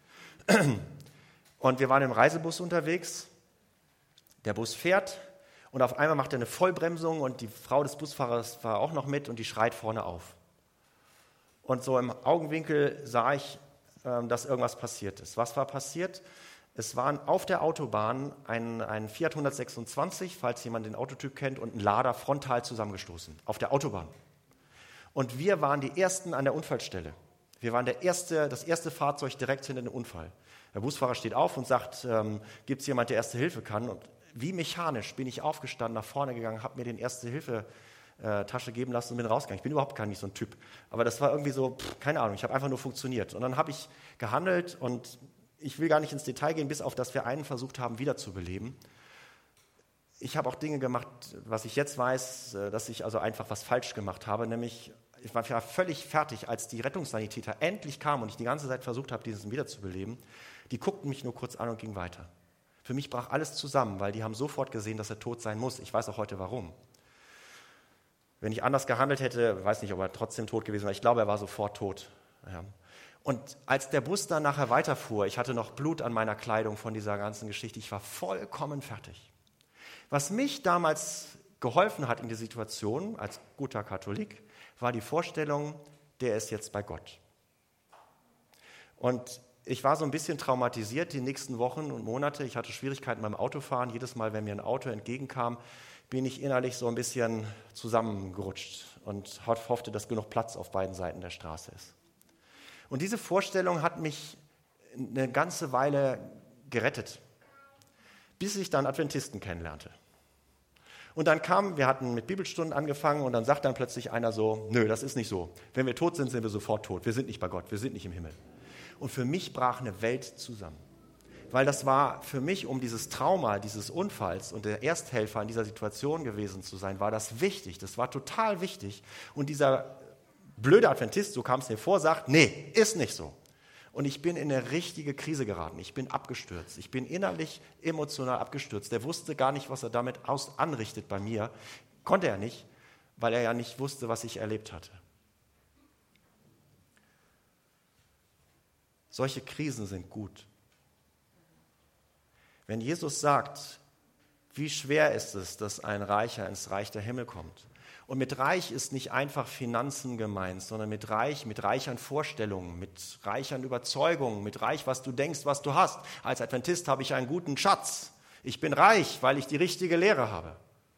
S1: Und wir waren im Reisebus unterwegs. Der Bus fährt und auf einmal macht er eine Vollbremsung und die Frau des Busfahrers war auch noch mit und die schreit vorne auf. Und so im Augenwinkel sah ich, dass irgendwas passiert ist. Was war passiert? Es waren auf der Autobahn ein Fiat 126, falls jemand den Autotyp kennt, und ein Lader frontal zusammengestoßen. Auf der Autobahn. Und wir waren die Ersten an der Unfallstelle. Wir waren das erste Fahrzeug direkt hinter dem Unfall. Der Busfahrer steht auf und sagt, gibt es jemand, der Erste Hilfe kann? Und wie mechanisch bin ich aufgestanden, nach vorne gegangen, habe mir den Erste-Hilfe-Tasche geben lassen und bin rausgegangen. Ich bin überhaupt gar nicht so ein Typ. Aber das war irgendwie so, keine Ahnung, ich habe einfach nur funktioniert. Und dann habe ich gehandelt und ich will gar nicht ins Detail gehen, bis auf, dass wir einen versucht haben, wiederzubeleben. Ich habe auch Dinge gemacht, was ich jetzt weiß, dass ich also einfach was falsch gemacht habe, nämlich ich war völlig fertig, als die Rettungssanitäter endlich kamen und ich die ganze Zeit versucht habe, diesen wiederzubeleben. Die guckten mich nur kurz an und gingen weiter. Für mich brach alles zusammen, weil die haben sofort gesehen, dass er tot sein muss. Ich weiß auch heute warum. Wenn ich anders gehandelt hätte, weiß nicht, ob er trotzdem tot gewesen wäre. Ich glaube, er war sofort tot. Ja. Und als der Bus dann nachher weiterfuhr, ich hatte noch Blut an meiner Kleidung von dieser ganzen Geschichte, ich war vollkommen fertig. Was mich damals geholfen hat in der Situation, als guter Katholik, war die Vorstellung, der ist jetzt bei Gott. Und ich war so ein bisschen traumatisiert die nächsten Wochen und Monate. Ich hatte Schwierigkeiten beim Autofahren. Jedes Mal, wenn mir ein Auto entgegenkam, bin ich innerlich so ein bisschen zusammengerutscht und hoffte, dass genug Platz auf beiden Seiten der Straße ist. Und diese Vorstellung hat mich eine ganze Weile gerettet, bis ich dann Adventisten kennenlernte. Und dann wir hatten mit Bibelstunden angefangen und dann sagt dann plötzlich einer so, nö, das ist nicht so. Wenn wir tot sind, sind wir sofort tot. Wir sind nicht bei Gott, wir sind nicht im Himmel. Und für mich brach eine Welt zusammen. Weil das war für mich, um dieses Trauma dieses Unfalls und der Ersthelfer in dieser Situation gewesen zu sein, war das wichtig. Das war total wichtig. Und dieser blöde Adventist, so kam es mir vor, sagt, nee, ist nicht so. Und ich bin in eine richtige Krise geraten. Ich bin abgestürzt. Ich bin innerlich emotional abgestürzt. Der wusste gar nicht, was er damit anrichtet bei mir. Konnte er nicht, weil er ja nicht wusste, was ich erlebt hatte. Solche Krisen sind gut. Wenn Jesus sagt, wie schwer ist es, dass ein Reicher ins Reich der Himmel kommt. Und mit reich ist nicht einfach Finanzen gemeint, sondern mit reichern Vorstellungen, mit reichern Überzeugungen, mit reich, was du denkst, was du hast. Als Adventist habe ich einen guten Schatz. Ich bin reich, weil ich die richtige Lehre habe.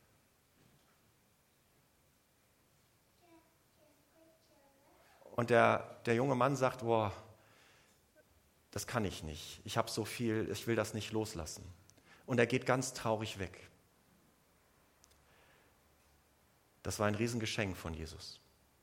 S1: Und der junge Mann sagt, boah, das kann ich nicht. Ich habe so viel, ich will das nicht loslassen. Und er geht ganz traurig weg. Das war ein Riesengeschenk von Jesus.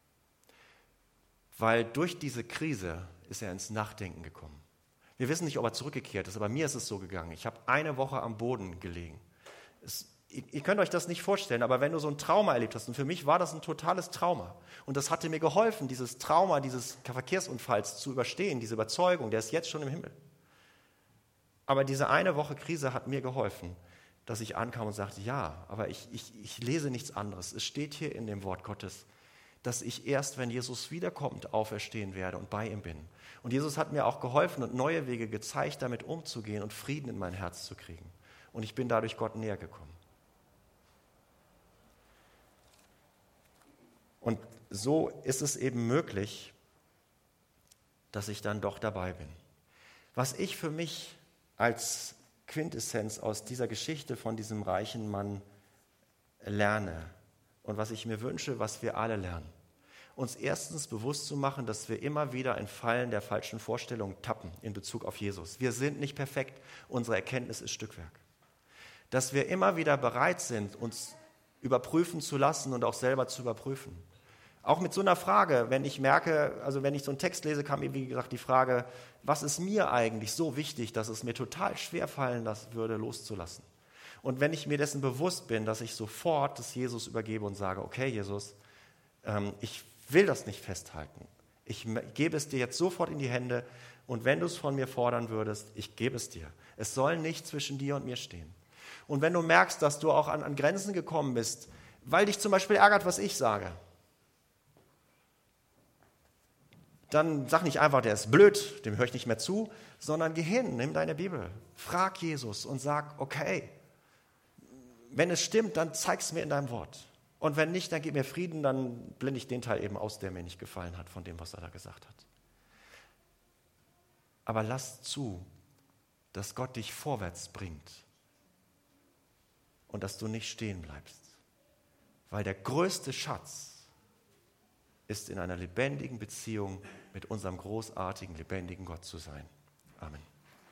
S1: Weil durch diese Krise ist er ins Nachdenken gekommen. Wir wissen nicht, ob er zurückgekehrt ist, aber mir ist es so gegangen. Ich habe eine Woche am Boden gelegen. Ihr könnt euch das nicht vorstellen, aber wenn du so ein Trauma erlebt hast, und für mich war das ein totales Trauma, und das hatte mir geholfen, dieses Trauma dieses Verkehrsunfalls zu überstehen, diese Überzeugung, der ist jetzt schon im Himmel. Aber diese eine Woche Krise hat mir geholfen, dass ich ankam und sagte, ja, aber ich lese nichts anderes. Es steht hier in dem Wort Gottes, dass ich erst, wenn Jesus wiederkommt, auferstehen werde und bei ihm bin. Und Jesus hat mir auch geholfen und neue Wege gezeigt, damit umzugehen und Frieden in mein Herz zu kriegen. Und ich bin dadurch Gott näher gekommen. Und so ist es eben möglich, dass ich dann doch dabei bin. Was ich für mich als Quintessenz aus dieser Geschichte von diesem reichen Mann lerne und was ich mir wünsche, was wir alle lernen, uns erstens bewusst zu machen, dass wir immer wieder in Fallen der falschen Vorstellungen tappen in Bezug auf Jesus. Wir sind nicht perfekt, unsere Erkenntnis ist Stückwerk. Dass wir immer wieder bereit sind, uns überprüfen zu lassen und auch selber zu überprüfen. Auch mit so einer Frage, wenn ich merke, also wenn ich so einen Text lese, kam mir wie gesagt die Frage, was ist mir eigentlich so wichtig, dass es mir total schwer fallen lassen würde, loszulassen. Und wenn ich mir dessen bewusst bin, dass ich sofort das Jesus übergebe und sage, okay Jesus, ich will das nicht festhalten. Ich gebe es dir jetzt sofort in die Hände und wenn du es von mir fordern würdest, ich gebe es dir. Es soll nicht zwischen dir und mir stehen. Und wenn du merkst, dass du auch an Grenzen gekommen bist, weil dich zum Beispiel ärgert, was ich sage, dann sag nicht einfach, der ist blöd, dem höre ich nicht mehr zu, sondern geh hin, nimm deine Bibel, frag Jesus und sag, okay, wenn es stimmt, dann zeig es mir in deinem Wort. Und wenn nicht, dann gib mir Frieden, dann blende ich den Teil eben aus, der mir nicht gefallen hat, von dem, was er da gesagt hat. Aber lass zu, dass Gott dich vorwärts bringt und dass du nicht stehen bleibst. Weil der größte Schatz ist in einer lebendigen Beziehung mit unserem großartigen, lebendigen Gott zu sein. Amen.